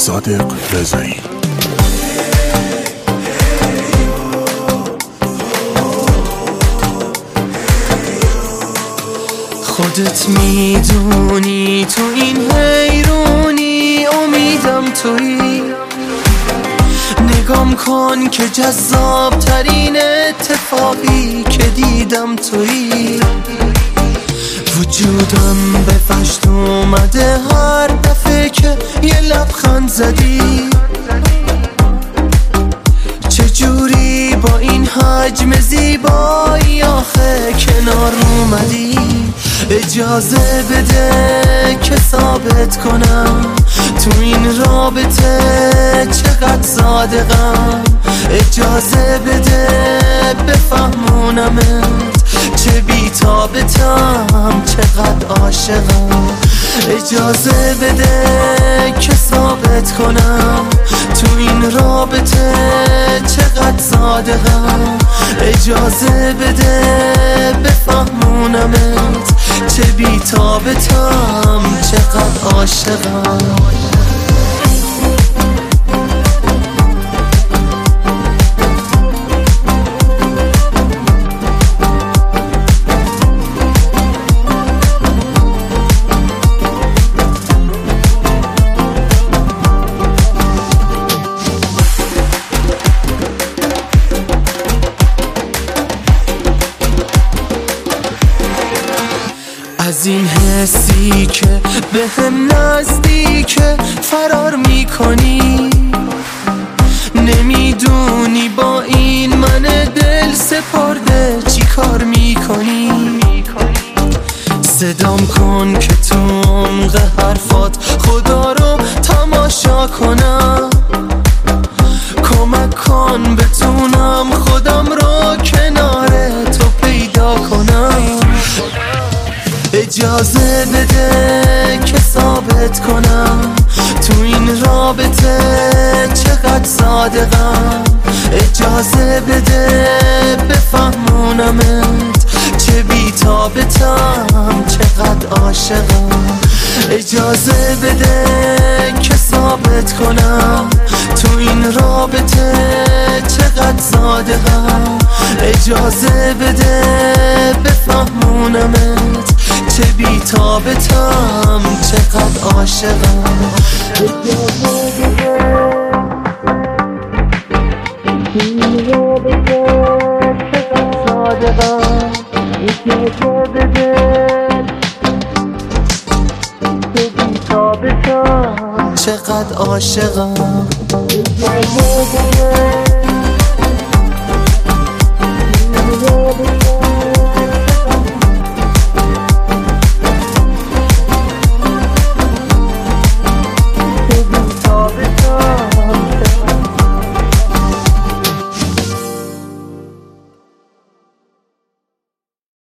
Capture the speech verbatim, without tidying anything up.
صادق رضایی. خودت میدونی تو این حیرونی امیدم تویی، نگام کن که جذاب ترین اتفاقی که دیدم تویی. وجودم به فشت اومده هر دفعه که یه لبخند زدی. چجوری با این حجم زیبایی آخه کنار اومدی؟ اجازه بده که ثابت کنم تو این رابطه چقدر صادقم. اجازه بده بفهمونمت چه بی‌تابتم، چقدر عاشقم. اجازه بده که ثابت کنم تو این رابطه چقدر صادقم. اجازه بده بفهمونمت چه بی‌تابتم، چقدر عاشقم. از این حسی که به هم نزدیکه فرار میکنی، نمیدونی با این من دل سپرده چی کار میکنی. صدام کن که تو عمق حرفات خدا رو تماشا کنم. کمک کن بتونم خودم رو کنار تو پیدا کنم. اجازه بده که ثابت کنم تو این رابطه چقدر صادقم. اجازه بده بفهمونمت چه بی‌تابتم، چقدر عاشقم. اجازه بده که ثابت کنم تو این رابطه چقدر صادقم. اجازه بده بفهمونمت چه بی‌تابتم، چقدر عاشقم. اجازه بده این رابطه چقدر صادقم. اجازه بده چه بی‌تابتم، چقدر عاشقم. اجازه بده